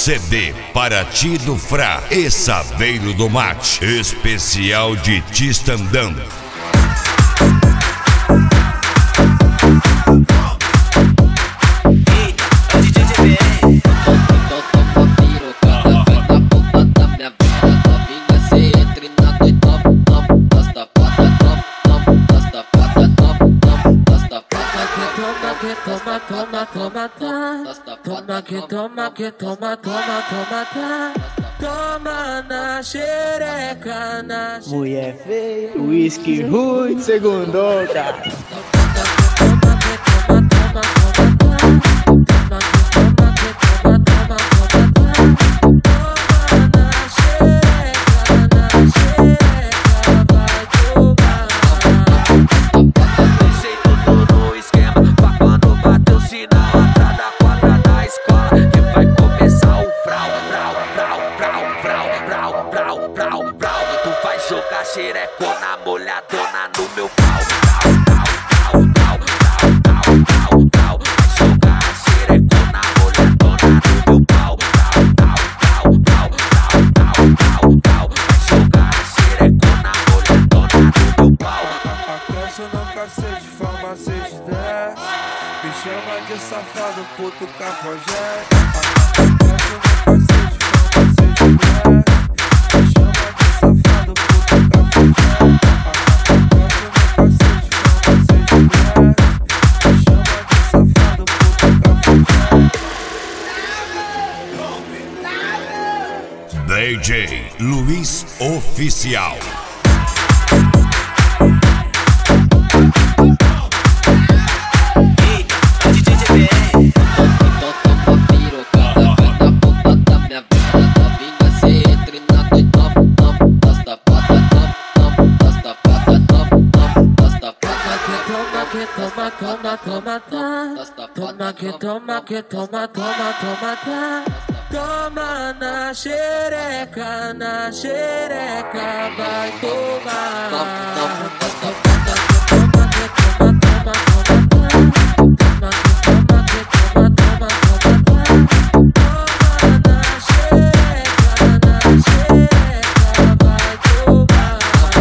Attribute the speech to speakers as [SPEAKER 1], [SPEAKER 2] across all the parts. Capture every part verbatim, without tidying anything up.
[SPEAKER 1] C D Paraty do Frá e Saveiro do Mate, especial de Tistandão.
[SPEAKER 2] Toma, toma, toma, tá. Toma que toma, que toma, toma, toma, tá. Toma na xereca, na xereca.
[SPEAKER 3] Mulher feia, whisky ruim, segundou, cara.
[SPEAKER 4] Tu vai jogar xerecona molhadona no meu pau. Vai jogar xerecona molhadona no meu pau. Vai jogar xerecona molhadona no meu pau.
[SPEAKER 5] A cancha não cacete, fama seis dez. Me chama de safado, puto cafajé. A cancha não cacete, fama seis dez.
[SPEAKER 1] D J Luiz Oficial.
[SPEAKER 2] Toma, toma, toma, tá. Toma que toma, que toma, toma, toma, tá. Toma na xereca, na xereca, vai tomar. Toma que toma, toma, toma, toma, tá. Toma que toma, que toma, toma, toma, tá. Toma na xereca, na xereca, vai tomar.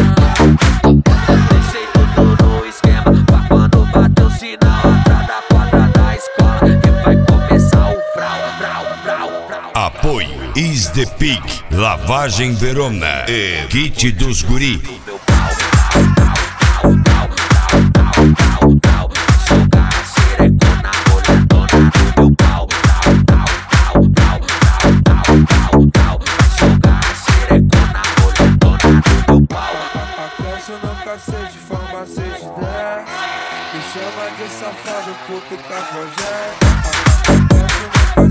[SPEAKER 4] Deixei tudo no esquema pra quando bater o sinal atrás da quadra da escola que vai começar o frau, frau, frau, frau.
[SPEAKER 1] Apoio Is The Pig, Lavagem Verona e Kit dos Guri.
[SPEAKER 4] Meu pau, pau, pau, pau, pau, pau, vai jogar xerecona molhadona no meu pau. Pau, pau, pau, pau, pau, pau, vai jogar xerecona molhadona no meu pau.
[SPEAKER 5] A cancha não cacete, fama seis dez. Me chama de safado, puto cafajé. A cancha não